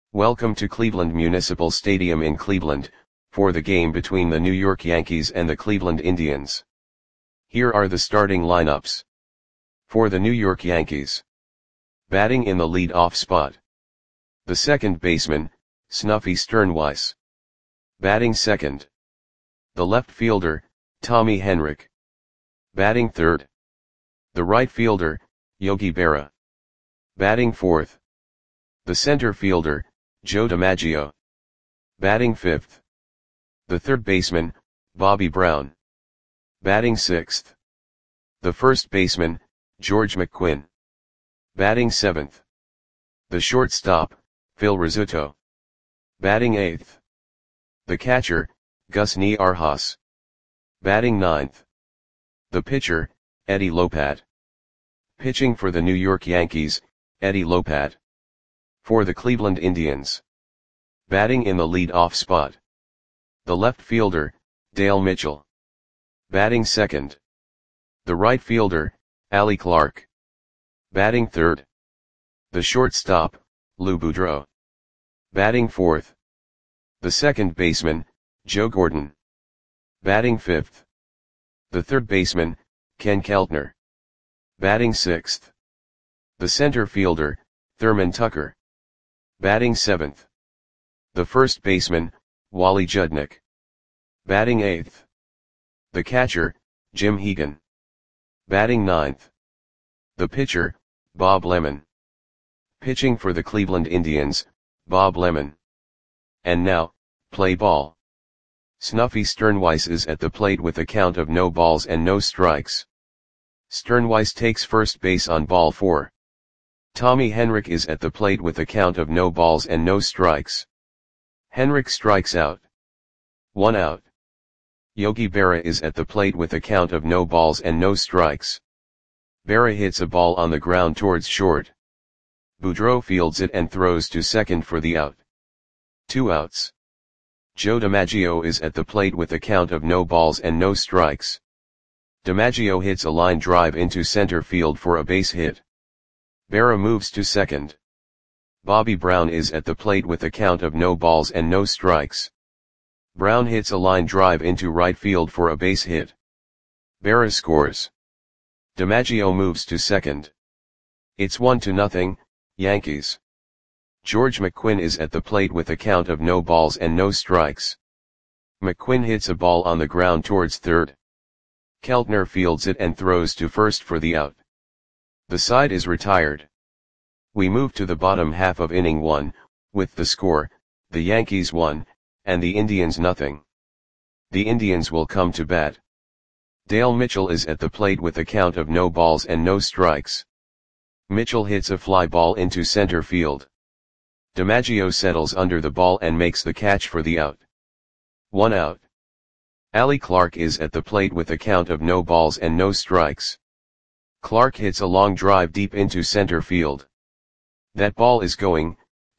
Welcome to Cleveland Municipal Stadium in Cleveland, for the game between the New York Yankees and the Cleveland Indians. Here are the starting lineups. For the New York Yankees. Batting in the lead-off spot. The second baseman, Snuffy Stirnweiss. Batting second. The left fielder, Tommy Henrich. Batting third. The right fielder, Yogi Berra. Batting fourth. The center fielder, Joe DiMaggio. Batting fifth. The third baseman, Bobby Brown. Batting sixth. The first baseman, George McQuinn. Batting seventh. The shortstop, Phil Rizzuto. Batting eighth. The catcher, Gus Niarchos. Batting ninth. The pitcher, Eddie Lopat. Pitching for the New York Yankees, Eddie Lopat. For the Cleveland Indians. Batting in the lead-off spot. The left fielder, Dale Mitchell. Batting second. The right fielder, Allie Clark. Batting third. The shortstop, Lou Boudreau. Batting fourth. The second baseman, Joe Gordon. Batting fifth. The third baseman, Ken Keltner. Batting sixth. The center fielder, Thurman Tucker. Batting seventh. The first baseman, Wally Judnick. Batting eighth. The catcher, Jim Hegan. Batting ninth. The pitcher, Bob Lemon. Pitching for the Cleveland Indians, Bob Lemon. And now, play ball. Snuffy Stirnweiss is at the plate with a count of no balls and no strikes. Stirnweiss takes first base on ball 4. Tommy Henrich is at the plate with a count of no balls and no strikes. Henrich strikes out. 1 out. Yogi Berra is at the plate with a count of no balls and no strikes. Berra hits a ball on the ground towards short. Boudreau fields it and throws to second for the out. 2 outs. Joe DiMaggio is at the plate with a count of no balls and no strikes. DiMaggio hits a line drive into center field for a base hit. Berra moves to second. Bobby Brown is at the plate with a count of no balls and no strikes. Brown hits a line drive into right field for a base hit. Berra scores. DiMaggio moves to second. It's 1-0, Yankees. George McQuinn is at the plate with a count of no balls and no strikes. McQuinn hits a ball on the ground towards third. Keltner fields it and throws to first for the out. The side is retired. We move to the bottom half of inning 1, with the score, the Yankees 1, and the Indians 0. The Indians will come to bat. Dale Mitchell is at the plate with a count of no balls and no strikes. Mitchell hits a fly ball into center field. DiMaggio settles under the ball and makes the catch for the out. 1 out. Allie Clark is at the plate with a count of no balls and no strikes. Clark hits a long drive deep into center field. That ball is gone.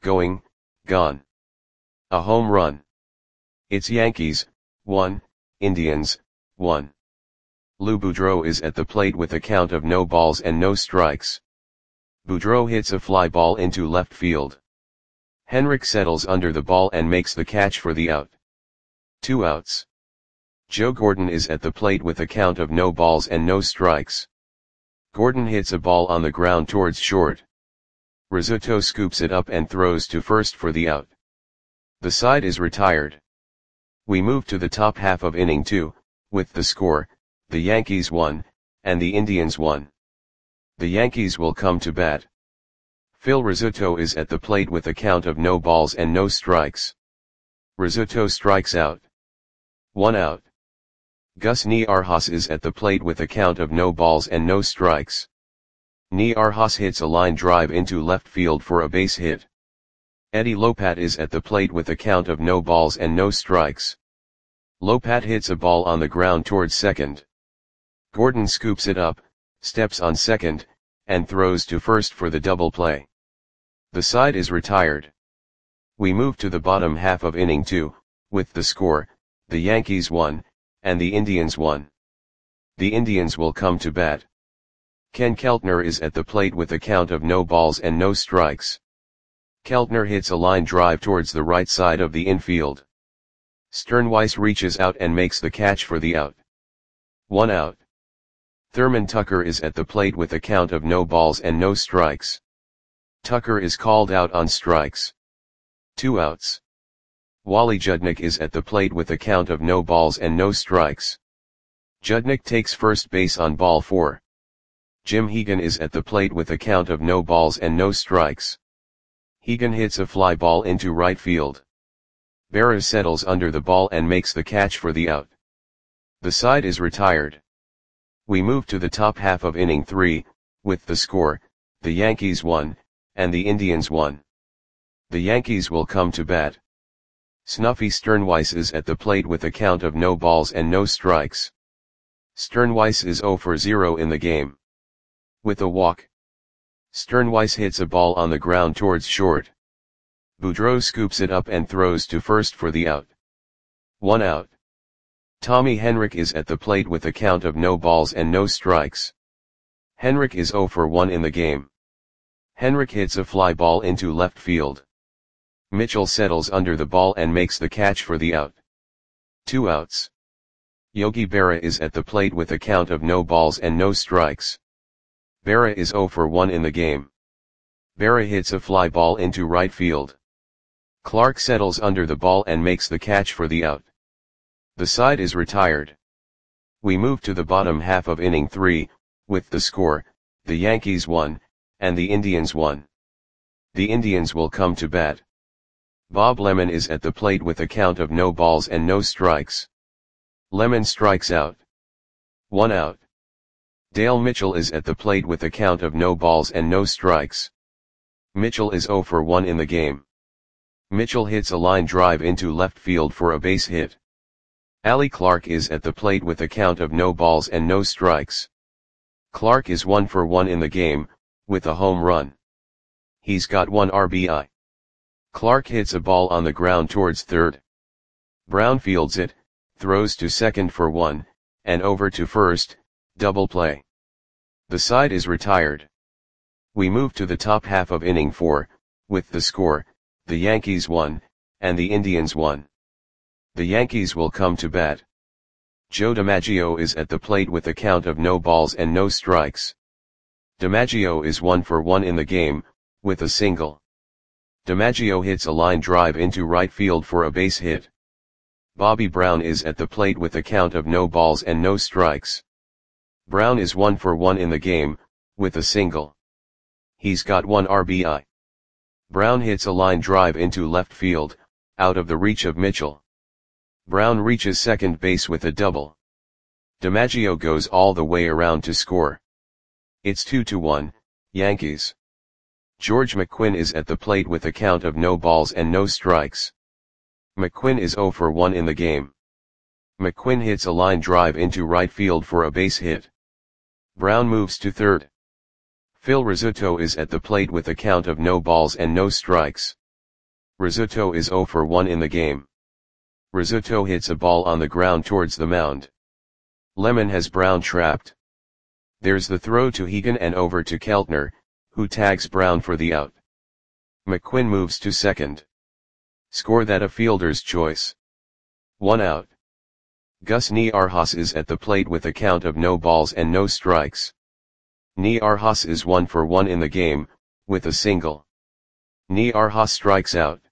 A home run. It's Yankees, 1, Indians, 1. Lou Boudreau is at the plate with a count of no balls and no strikes. Boudreau hits a fly ball into left field. Henrich settles under the ball and makes the catch for the out. 2 outs. Joe Gordon is at the plate with a count of no balls and no strikes. Gordon hits a ball on the ground towards short. Rizzuto scoops it up and throws to first for the out. The side is retired. We move to the top half of inning 2, with the score, the Yankees 1, and the Indians 1. The Yankees will come to bat. Phil Rizzuto is at the plate with a count of no balls and no strikes. Rizzuto strikes out. 1 out. Gus Niarchos is at the plate with a count of no balls and no strikes. Niarchos hits a line drive into left field for a base hit. Eddie Lopat is at the plate with a count of no balls and no strikes. Lopat hits a ball on the ground towards second. Gordon scoops it up, steps on second, and throws to first for the double play. The side is retired. We move to the bottom half of inning 2, with the score, the Yankees 1, and the Indians 1. The Indians will come to bat. Ken Keltner is at the plate with a count of no balls and no strikes. Keltner hits a line drive towards the right side of the infield. Sternweiss reaches out and makes the catch for the out. 1 out. Thurman Tucker is at the plate with a count of no balls and no strikes. Tucker is called out on strikes. 2 outs. Wally Judnick is at the plate with a count of no balls and no strikes. Judnick takes first base on ball 4. Jim Hegan is at the plate with a count of no balls and no strikes. Hegan hits a fly ball into right field. Berra settles under the ball and makes the catch for the out. The side is retired. We move to the top half of inning 3, with the score, the Yankees 1, and the Indians 1. The Yankees will come to bat. Snuffy Sternweiss is at the plate with a count of no balls and no strikes. Sternweiss is 0 for 0 in the game. With a walk, Sternweiss hits a ball on the ground towards short. Boudreau scoops it up and throws to first for the out. 1 out. Tommy Henrich is at the plate with a count of no balls and no strikes. Henrich is 0 for 1 in the game. Henrich hits a fly ball into left field. Mitchell settles under the ball and makes the catch for the out. 2 outs. Yogi Berra is at the plate with a count of no balls and no strikes. Berra is 0 for 1 in the game. Berra hits a fly ball into right field. Clark settles under the ball and makes the catch for the out. The side is retired. We move to the bottom half of inning 3, with the score, the Yankees 1, and the Indians 1. The Indians will come to bat. Bob Lemon is at the plate with a count of no balls and no strikes. Lemon strikes out. 1 out. Dale Mitchell is at the plate with a count of no balls and no strikes. Mitchell is 0 for 1 in the game. Mitchell hits a line drive into left field for a base hit. Allie Clark is at the plate with a count of no balls and no strikes. Clark is 1 for 1 in the game, with a home run. He's got 1 RBI. Clark hits a ball on the ground towards third. Brown fields it, throws to second for 1, and over to first, double play. The side is retired. We move to the top half of inning 4, with the score, the Yankees 1, and the Indians 1. The Yankees will come to bat. Joe DiMaggio is at the plate with a count of no balls and no strikes. DiMaggio is 1 for 1 in the game, with a single. DiMaggio hits a line drive into right field for a base hit. Bobby Brown is at the plate with a count of no balls and no strikes. Brown is 1 for 1 in the game, with a single. He's got 1 RBI. Brown hits a line drive into left field, out of the reach of Mitchell. Brown reaches second base with a double. DiMaggio goes all the way around to score. It's 2-1, Yankees. George McQuinn is at the plate with a count of no balls and no strikes. McQuinn is 0 for 1 in the game. McQuinn hits a line drive into right field for a base hit. Brown moves to third. Phil Rizzuto is at the plate with a count of no balls and no strikes. Rizzuto is 0 for 1 in the game. Rizzuto hits a ball on the ground towards the mound. Lemon has Brown trapped. There's the throw to Hegan and over to Keltner, who tags Brown for the out. McQuinn moves to second. Score that a fielder's choice. 1 out. Gus Niarchos is at the plate with a count of no balls and no strikes. Niarchos is 1 for 1 in the game, with a single. Niarchos strikes out.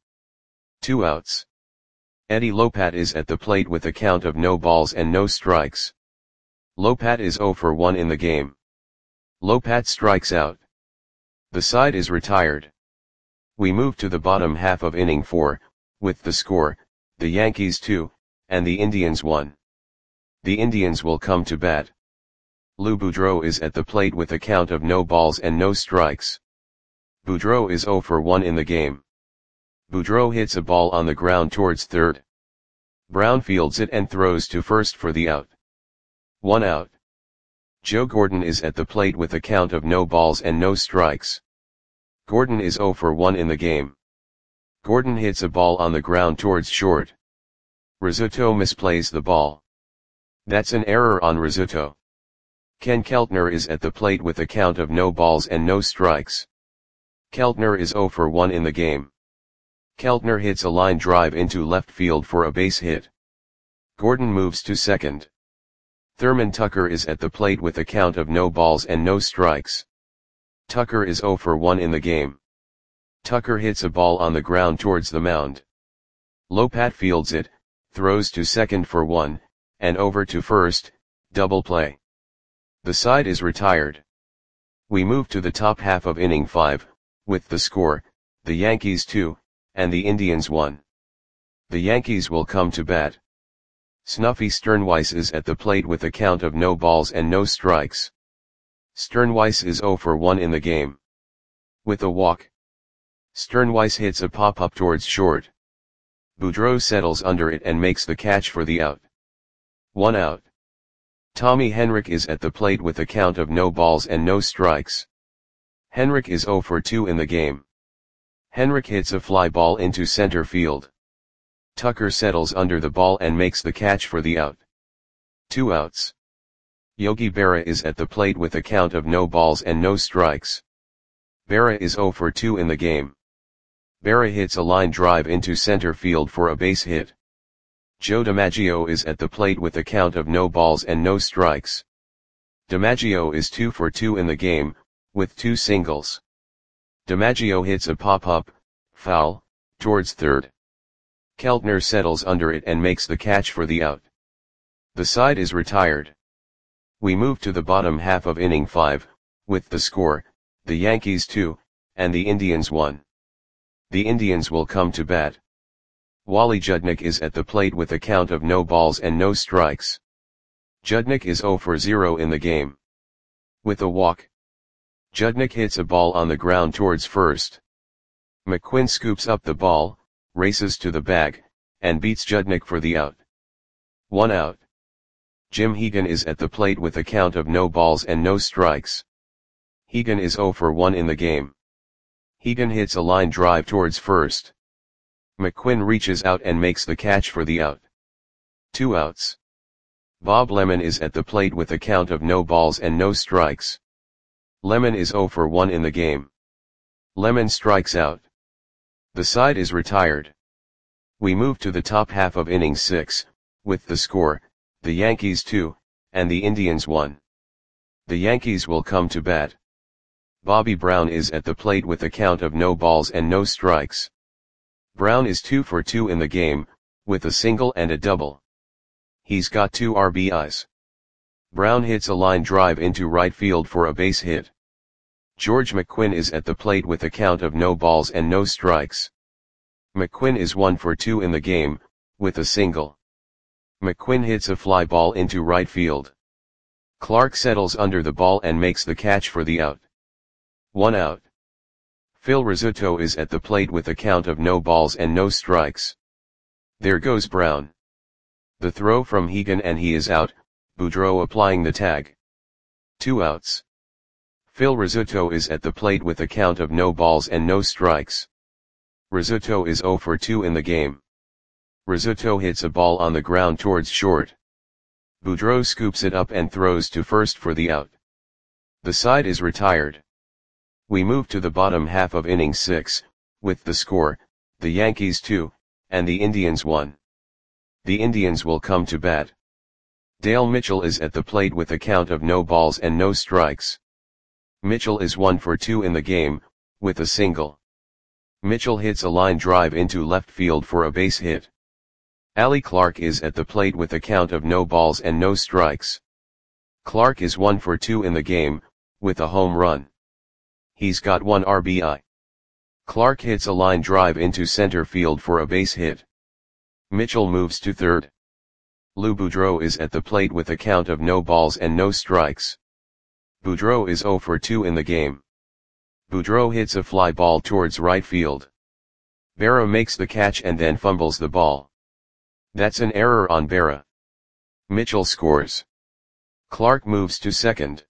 2 outs. Eddie Lopat is at the plate with a count of no balls and no strikes. Lopat is 0 for 1 in the game. Lopat strikes out. The side is retired. We move to the bottom half of inning 4, with the score, the Yankees 2, and the Indians 1. The Indians will come to bat. Lou Boudreau is at the plate with a count of no balls and no strikes. Boudreau is 0 for 1 in the game. Boudreau hits a ball on the ground towards third. Brown fields it and throws to first for the out. 1 out. Joe Gordon is at the plate with a count of no balls and no strikes. Gordon is 0 for 1 in the game. Gordon hits a ball on the ground towards short. Rizzuto misplays the ball. That's an error on Rizzuto. Ken Keltner is at the plate with a count of no balls and no strikes. Keltner is 0 for 1 in the game. Keltner hits a line drive into left field for a base hit. Gordon moves to second. Thurman Tucker is at the plate with a count of no balls and no strikes. Tucker is 0 for 1 in the game. Tucker hits a ball on the ground towards the mound. Lopat fields it, throws to second for 1, and over to first, double play. The side is retired. We move to the top half of inning 5, with the score, the Yankees 2, and the Indians 1. The Yankees will come to bat. Snuffy Sternweiss is at the plate with a count of no balls and no strikes. Sternweiss is 0 for 1 in the game. With a walk. Sternweiss hits a pop-up towards short. Boudreau settles under it and makes the catch for the out. 1 out. Tommy Henrich is at the plate with a count of no balls and no strikes. Henrich is 0 for 2 in the game. Henrich hits a fly ball into center field. Tucker settles under the ball and makes the catch for the out. 2 outs. Yogi Berra is at the plate with a count of no balls and no strikes. Berra is 0 for 2 in the game. Berra hits a line drive into center field for a base hit. Joe DiMaggio is at the plate with a count of no balls and no strikes. DiMaggio is 2 for 2 in the game, with 2 singles. DiMaggio hits a pop-up, foul, towards third. Keltner settles under it and makes the catch for the out. The side is retired. We move to the bottom half of inning 5, with the score, the Yankees 2, and the Indians 1. The Indians will come to bat. Wally Judnick is at the plate with a count of no balls and no strikes. Judnick is 0 for 0 in the game. With a walk. Judnick hits a ball on the ground towards first. McQuinn scoops up the ball, races to the bag, and beats Judnick for the out. 1 out. Jim Hegan is at the plate with a count of no balls and no strikes. Hegan is 0 for 1 in the game. Hegan hits a line drive towards first. McQuinn reaches out and makes the catch for the out. 2 outs. Bob Lemon is at the plate with a count of no balls and no strikes. Lemon is 0 for 1 in the game. Lemon strikes out. The side is retired. We move to the top half of inning 6, with the score, the Yankees 2, and the Indians 1. The Yankees will come to bat. Bobby Brown is at the plate with a count of no balls and no strikes. Brown is 2 for 2 in the game, with a single and a double. He's got 2 RBIs. Brown hits a line drive into right field for a base hit. George McQuinn is at the plate with a count of no balls and no strikes. McQuinn is 1 for 2 in the game, with a single. McQuinn hits a fly ball into right field. Clark settles under the ball and makes the catch for the out. 1 out. Phil Rizzuto is at the plate with a count of no balls and no strikes. There goes Brown. The throw from Hegan and he is out, Boudreau applying the tag. 2 outs. Phil Rizzuto is at the plate with a count of no balls and no strikes. Rizzuto is 0 for 2 in the game. Rizzuto hits a ball on the ground towards short. Boudreau scoops it up and throws to first for the out. The side is retired. We move to the bottom half of inning 6, with the score, the Yankees 2, and the Indians 1. The Indians will come to bat. Dale Mitchell is at the plate with a count of no balls and no strikes. Mitchell is 1 for 2 in the game, with a single. Mitchell hits a line drive into left field for a base hit. Allie Clark is at the plate with a count of no balls and no strikes. Clark is 1 for 2 in the game, with a home run. He's got 1 RBI. Clark hits a line drive into center field for a base hit. Mitchell moves to third. Lou Boudreau is at the plate with a count of no balls and no strikes. Boudreau is 0 for 2 in the game. Boudreau hits a fly ball towards right field. Berra makes the catch and then fumbles the ball. That's an error on Berra. Mitchell scores. Clark moves to second.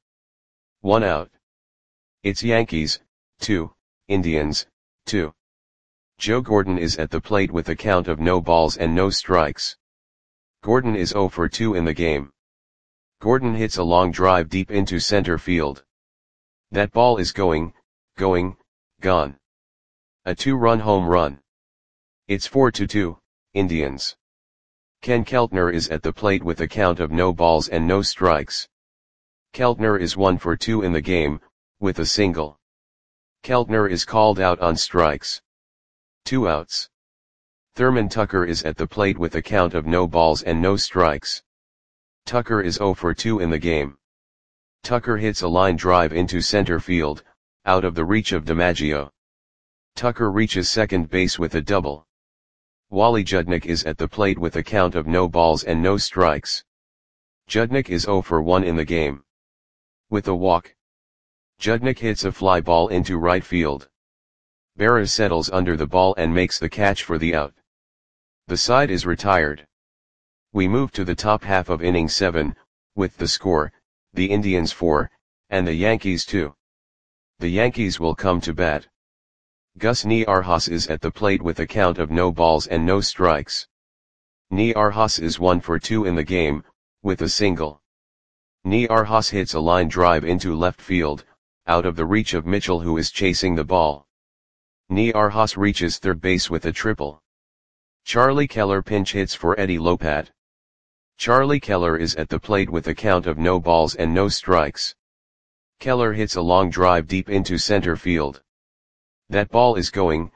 1 out. It's Yankees, 2, Indians, 2. Joe Gordon is at the plate with a count of no balls and no strikes. Gordon is 0 for 2 in the game. Gordon hits a long drive deep into center field. That ball is going, gone. A 2-run home run. It's 4-2, Indians. Ken Keltner is at the plate with a count of no balls and no strikes. Keltner is 1 for 2 in the game, with a single. Keltner is called out on strikes. 2 outs. Thurman Tucker is at the plate with a count of no balls and no strikes. Tucker is 0 for 2 in the game. Tucker hits a line drive into center field, out of the reach of DiMaggio. Tucker reaches second base with a double. Wally Judnick is at the plate with a count of no balls and no strikes. Judnick is 0 for 1 in the game. With a walk. Judnick hits a fly ball into right field. Berra settles under the ball and makes the catch for the out. The side is retired. We move to the top half of inning 7, with the score, the Indians 4, and the Yankees 2. The Yankees will come to bat. Gus Niarjas is at the plate with a count of no balls and no strikes. Niarjas is 1 for 2 in the game, with a single. Niarjas hits a line drive into left field, out of the reach of Mitchell who is chasing the ball. Niarjas reaches third base with a triple. Charlie Keller pinch hits for Eddie Lopat. Charlie Keller is at the plate with a count of no balls and no strikes. Keller hits a long drive deep into center field. That ball is gone.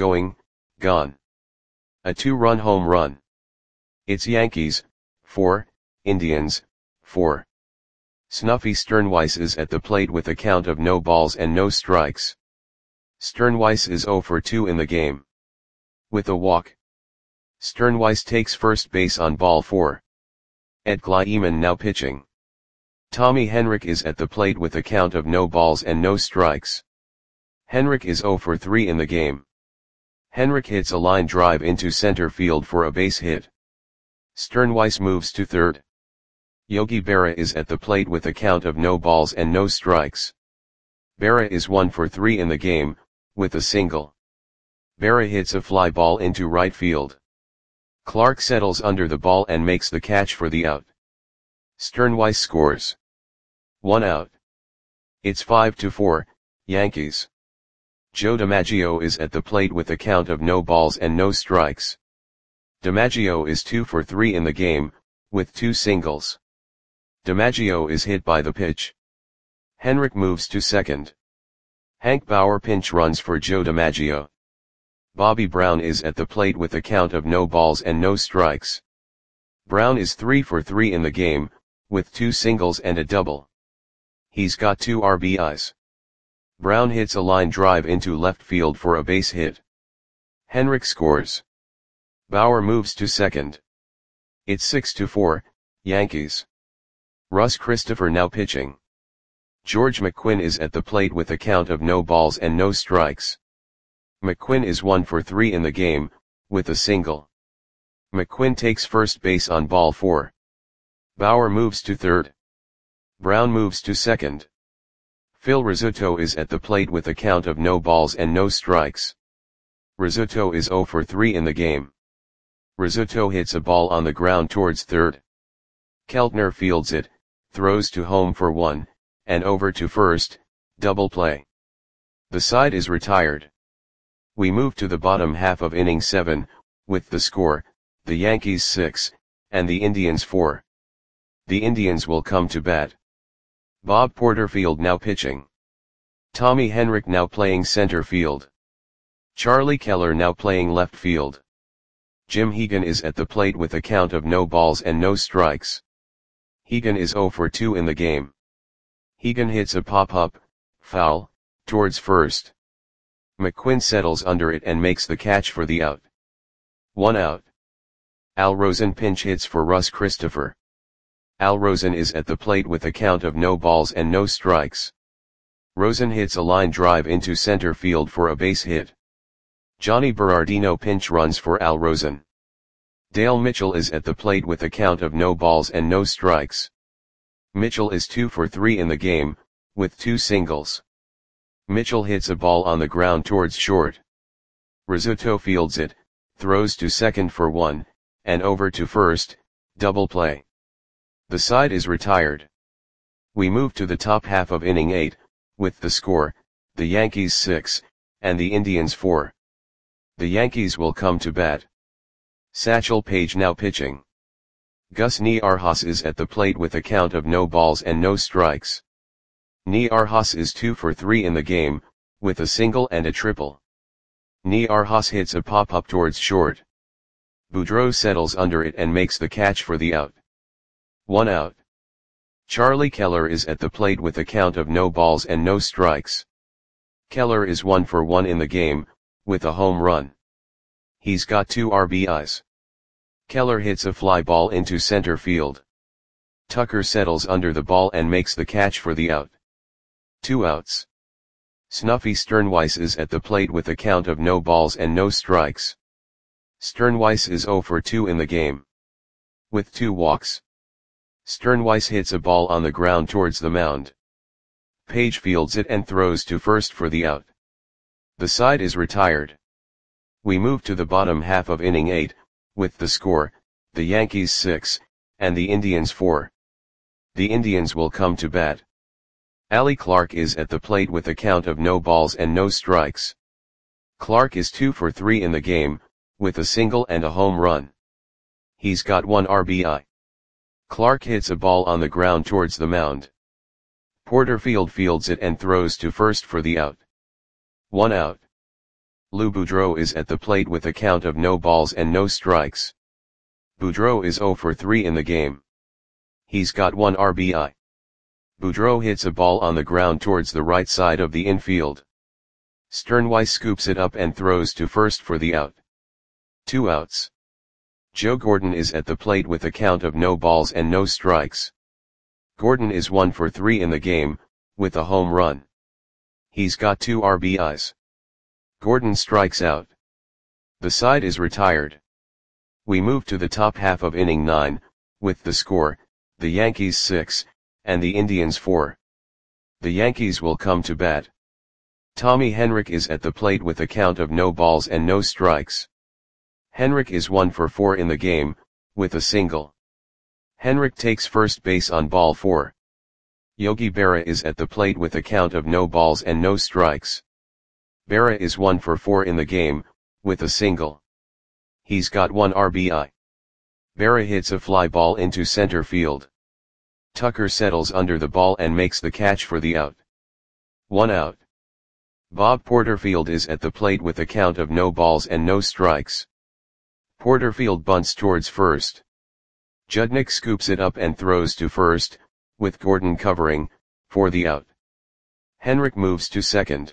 A 2-run home run. It's Yankees, 4, Indians, 4. Snuffy Sternweiss is at the plate with a count of no balls and no strikes. Sternweiss is 0 for 2 in the game. With a walk. Sternweiss takes first base on ball 4. Ed Kleiman now pitching. Tommy Henrich is at the plate with a count of no balls and no strikes. Henrich is 0 for 3 in the game. Henrich hits a line drive into center field for a base hit. Sternweiss moves to third. Yogi Berra is at the plate with a count of no balls and no strikes. Berra is 1 for 3 in the game, with a single. Berra hits a fly ball into right field. Clark settles under the ball and makes the catch for the out. Sternweiss scores. 1 out. It's 5-4, Yankees. Joe DiMaggio is at the plate with a count of no balls and no strikes. DiMaggio is 2 for 3 in the game, with 2 singles. DiMaggio is hit by the pitch. Henrich moves to second. Hank Bauer pinch runs for Joe DiMaggio. Bobby Brown is at the plate with a count of no balls and no strikes. Brown is 3 for 3 in the game, with 2 singles and a double. He's got 2 RBIs. Brown hits a line drive into left field for a base hit. Henrich scores. Bauer moves to second. It's 6-4, Yankees. Russ Christopher now pitching. George McQuinn is at the plate with a count of no balls and no strikes. McQuinn is 1 for 3 in the game, with a single. McQuinn takes first base on ball 4. Bauer moves to third. Brown moves to second. Phil Rizzuto is at the plate with a count of no balls and no strikes. Rizzuto is 0 for 3 in the game. Rizzuto hits a ball on the ground towards third. Keltner fields it, throws to home for 1, and over to first, double play. The side is retired. We move to the bottom half of inning 7, with the score, the Yankees 6, and the Indians 4. The Indians will come to bat. Bob Porterfield now pitching. Tommy Henrich now playing center field. Charlie Keller now playing left field. Jim Hegan is at the plate with a count of no balls and no strikes. Hegan is 0 for 2 in the game. Hegan hits a pop-up, foul, towards first. McQuinn settles under it and makes the catch for the out. 1 out. Al Rosen pinch hits for Russ Christopher. Al Rosen is at the plate with a count of no balls and no strikes. Rosen hits a line drive into center field for a base hit. Johnny Berardino pinch runs for Al Rosen. Dale Mitchell is at the plate with a count of no balls and no strikes. Mitchell is 2 for 3 in the game, with 2 singles. Mitchell hits a ball on the ground towards short. Rizzuto fields it, throws to second for 1, and over to first, double play. The side is retired. We move to the top half of inning 8, with the score, the Yankees 6, and the Indians 4. The Yankees will come to bat. Satchel Paige now pitching. Gus Niarhas is at the plate with a count of no balls and no strikes. Niarhas is 2 for 3 in the game, with a single and a triple. Niarhas hits a pop-up towards short. Boudreau settles under it and makes the catch for the out. 1 out. Charlie Keller is at the plate with a count of no balls and no strikes. Keller is 1 for 1 in the game, with a home run. He's got 2 RBIs. Keller hits a fly ball into center field. Tucker settles under the ball and makes the catch for the out. 2 outs. Snuffy Sternweiss is at the plate with a count of no balls and no strikes. Sternweiss is 0 for 2 in the game, with 2 walks. Sternweiss hits a ball on the ground towards the mound. Paige fields it and throws to first for the out. The side is retired. We move to the bottom half of inning 8, with the score, the Yankees 6, and the Indians 4. The Indians will come to bat. Allie Clark is at the plate with a count of no balls and no strikes. Clark is 2 for 3 in the game, with a single and a home run. He's got 1 RBI. Clark hits a ball on the ground towards the mound. Porterfield fields it and throws to first for the out. 1 out. Lou Boudreau is at the plate with a count of no balls and no strikes. Boudreau is 0 for 3 in the game. He's got 1 RBI. Boudreau hits a ball on the ground towards the right side of the infield. Sternweiss scoops it up and throws to first for the out. 2 outs. Joe Gordon is at the plate with a count of no balls and no strikes. Gordon is 1 for 3 in the game, with a home run. He's got 2 RBIs. Gordon strikes out. The side is retired. We move to the top half of inning 9, with the score, the Yankees 6, and the Indians 4. The Yankees will come to bat. Tommy Henrich is at the plate with a count of no balls and no strikes. Henrich is 1 for 4 in the game, with a single. Henrich takes first base on ball 4. Yogi Berra is at the plate with a count of no balls and no strikes. Berra is 1 for 4 in the game, with a single. He's got 1 RBI. Berra hits a fly ball into center field. Tucker settles under the ball and makes the catch for the out. 1 out. Bob Porterfield is at the plate with a count of no balls and no strikes. Porterfield bunts towards first. Judnick scoops it up and throws to first, with Gordon covering, for the out. Henrich moves to second.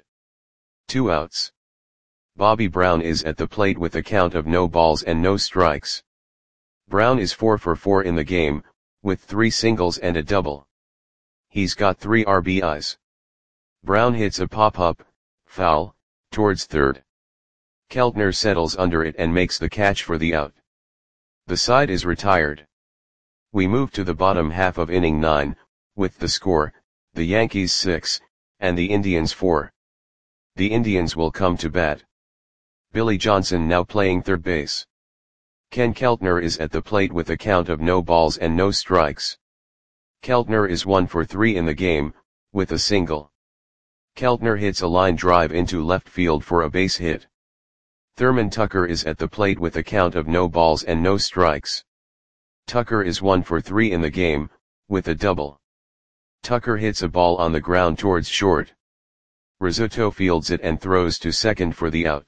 2 outs. Bobby Brown is at the plate with a count of no balls and no strikes. Brown is 4 for 4 in the game, with 3 singles and a double. He's got 3 RBIs. Brown hits a pop-up, foul, towards third. Keltner settles under it and makes the catch for the out. The side is retired. We move to the bottom half of inning 9, with the score, the Yankees 6, and the Indians 4. The Indians will come to bat. Billy Johnson now playing third base. Ken Keltner is at the plate with a count of no balls and no strikes. Keltner is 1 for 3 in the game, with a single. Keltner hits a line drive into left field for a base hit. Thurman Tucker is at the plate with a count of no balls and no strikes. Tucker is 1 for 3 in the game, with a double. Tucker hits a ball on the ground towards short. Rizzuto fields it and throws to second for the out.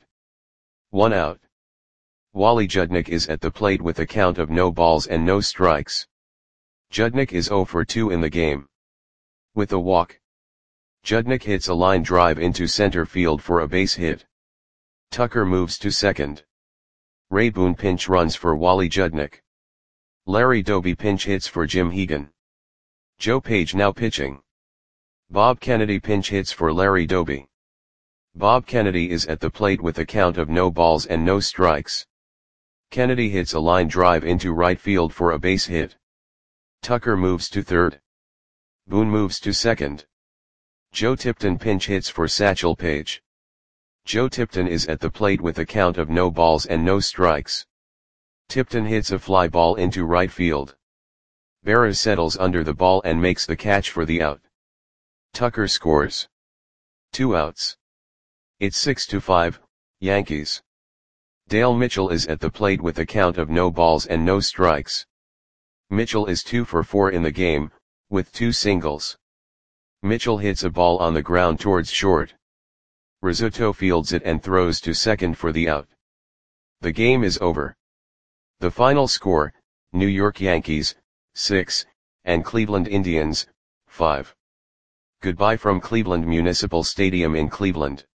1 out. Wally Judnick is at the plate with a count of no balls and no strikes. Judnick is 0 for 2 in the game, with a walk. Judnick hits a line drive into center field for a base hit. Tucker moves to second. Ray Boone pinch runs for Wally Judnick. Larry Doby pinch hits for Jim Hegan. Joe Page now pitching. Bob Kennedy pinch hits for Larry Doby. Bob Kennedy is at the plate with a count of no balls and no strikes. Kennedy hits a line drive into right field for a base hit. Tucker moves to third. Boone moves to second. Joe Tipton pinch hits for Satchel Paige. Joe Tipton is at the plate with a count of no balls and no strikes. Tipton hits a fly ball into right field. Berra settles under the ball and makes the catch for the out. Tucker scores. 2 outs. It's 6-5, Yankees. Dale Mitchell is at the plate with a count of no balls and no strikes. Mitchell is 2 for 4 in the game, with 2 singles. Mitchell hits a ball on the ground towards short. Rizzuto fields it and throws to second for the out. The game is over. The final score, New York Yankees, 6, and Cleveland Indians, 5. Goodbye from Cleveland Municipal Stadium in Cleveland.